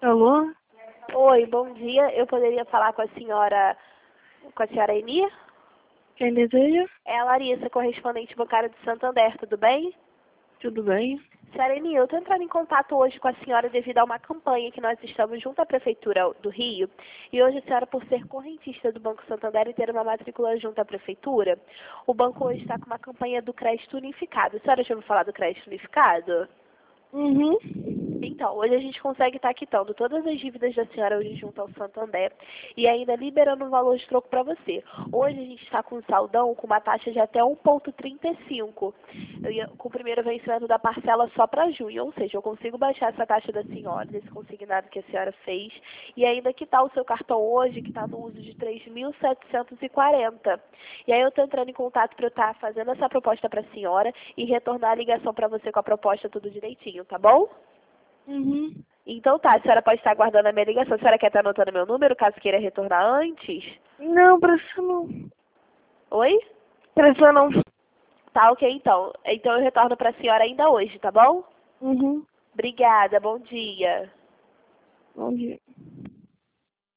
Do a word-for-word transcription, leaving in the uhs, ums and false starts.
Alô? Oi, bom dia. Eu poderia falar com a senhora, com a senhora Eni? Quem deseja? É a Larissa, correspondente bancária do Santander, tudo bem? Tudo bem? Senhora Eni, eu estou entrando em contato hoje com a senhora devido a uma campanha que nós estamos junto à Prefeitura do Rio. E hoje a senhora, por ser correntista do Banco Santander e ter uma matrícula junto à Prefeitura, o banco hoje está com uma campanha do crédito unificado. A senhora já ouviu falar do crédito unificado? Uhum. Então, hoje a gente consegue estar quitando todas as dívidas da senhora hoje junto ao Santander e ainda liberando um valor de troco para você. Hoje a gente está com um saldão com uma taxa de até um vírgula trinta e cinco, eu ia, com o primeiro vencimento da parcela só para junho, ou seja, eu consigo baixar essa taxa da senhora, desse consignado que a senhora fez, e ainda quitar o seu cartão hoje, que está no uso de três mil setecentos e quarenta. E aí eu estou entrando em contato para eu estar fazendo essa proposta para a senhora e retornar a ligação para você com a proposta tudo direitinho, tá bom? Uhum. Então tá, a senhora pode estar aguardando a minha ligação. A senhora quer estar anotando meu número, caso queira retornar antes? Não, precisa não. Oi? Precisa não. Tá, ok então. Então eu retorno para a senhora ainda hoje, tá bom? Uhum. Obrigada, bom dia. Bom dia.